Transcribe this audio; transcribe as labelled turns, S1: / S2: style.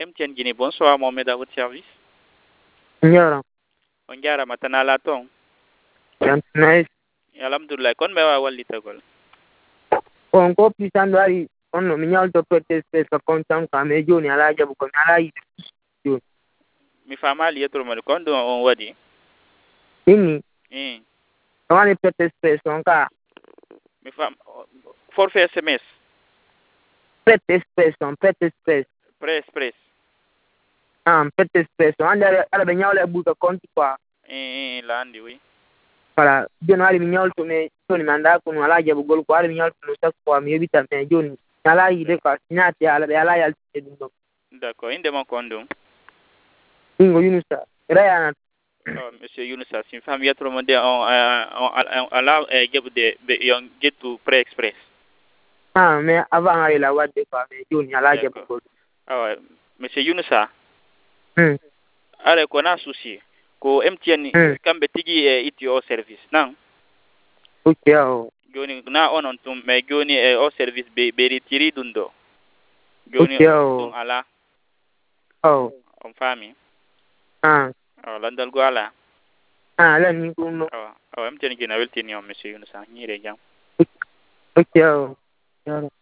S1: MTN Guinée, bonsoir Mohamed à votre service.
S2: Nyara.
S1: On jara matana la ton.
S2: Nice.
S1: Alhamdulillah kon me wa walli tagol.
S2: On ko pisan dari on no minyal to pete space ka kontam ka me joni ala jabu ko ala yi.
S1: Mi fama li yetro mo kon do on wadi.
S2: Ini.
S1: Eh.
S2: On ni pete space on ka.
S1: Mi fam forfait SMS.
S2: Pete space on pete space.
S1: Press.
S2: Pete space on ala be nyawle bu ka konti kwa.
S1: La andi oui.
S2: Para joni ali minyal to me joni manda ko ala jabu gol ko ali minyal to sa ko mi ebita me joni ala yi de ka nyati ala be ala yal te dum.
S1: D'accord, inde mon kondo.
S2: Ingo Yunusa. Rayana.
S1: Monsieur Yunusa, sin fam yetro mo de on ala gebude be yon get to pre express.
S2: Mais avant il a wadde quoi mais joni ala jabu gol.
S1: Ah monsieur Yunusa. Are ko na souci ko MTN kambe tigi iti o service nan.
S2: Okay
S1: joni na onon tum me joni o service be retiri dundo joni tum ala on fami landal go ala
S2: la ni ko no
S1: MTN gina weltini on monsieur Yunusa nyire jam
S2: okay